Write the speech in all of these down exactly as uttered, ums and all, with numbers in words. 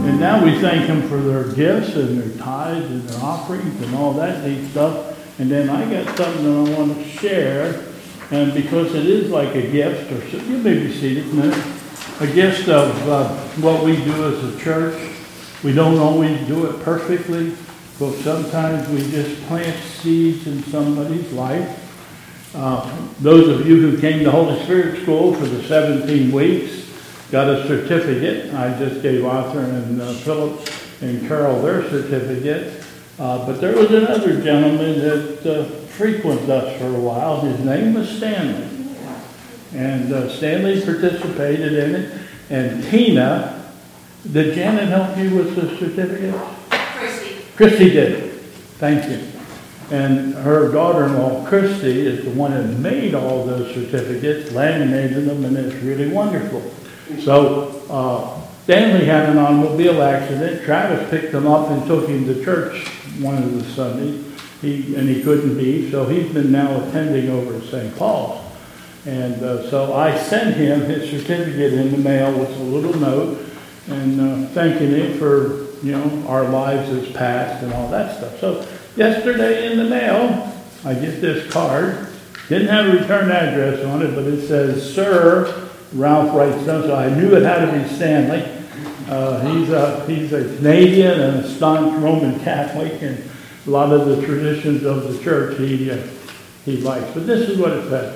And now we thank them for their gifts and their tithes and their offerings and all that neat stuff. And then I got something that I want to share. And because it is like a gift, or so, you may be seated a minute, a gift of uh, what we do as a church. We don't always do it perfectly, but sometimes we just plant seeds in somebody's life. Uh, those of you who came to Holy Spirit School for the seventeen weeks got a certificate. I just gave Arthur and uh, Philip and Carol their certificate. Uh, but there was another gentleman that uh, frequented us for a while. His name was Stanley. And uh, Stanley participated in it. And Tina, did Janet help you with the certificate? Christy. Christy did. Thank you. And her daughter-in-law, Christy, is the one that made all those certificates, laminated them, and it's really wonderful. So uh, Stanley had an automobile accident. Travis picked him up and took him to church one of the Sundays, he, and he couldn't be, so he's been now attending over at Saint Paul's. And uh, so I sent him his certificate in the mail with a little note and uh, thanking him for, you know, our lives as past and all that stuff. So yesterday in the mail, I get this card. Didn't have a return address on it, but it says, Sir Ralph Wrightstone. So I knew it had to be Stanley. Uh, he's, a, he's a Canadian and a staunch Roman Catholic, and a lot of the traditions of the church he, uh, he likes. But this is what it says.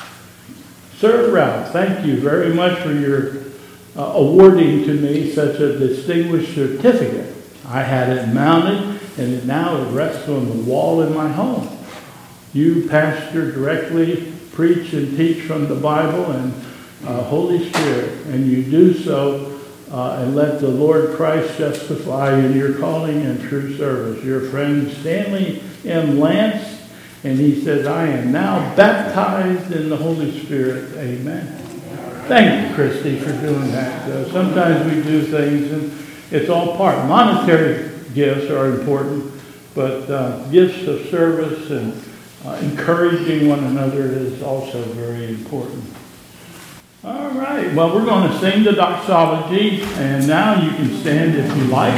Sir Ralph, thank you very much for your uh, awarding to me such a distinguished certificate. I had it mounted, and it now it rests on the wall in my home. You pastor directly, preach and teach from the Bible and uh, Holy Spirit, and you do so uh, and let the Lord Christ justify in your calling and true service. Your friend Stanley M. Lance, and he says, I am now baptized in the Holy Spirit. Amen. Thank you, Christy, for doing that. Uh, sometimes we do things, and it's all part. Monetary gifts are important, but uh, gifts of service and uh, encouraging one another is also very important. All right, well, we're going to sing the doxology, and now you can stand if you like.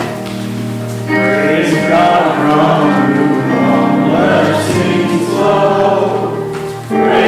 Praise God from whom all blessings flow. Praise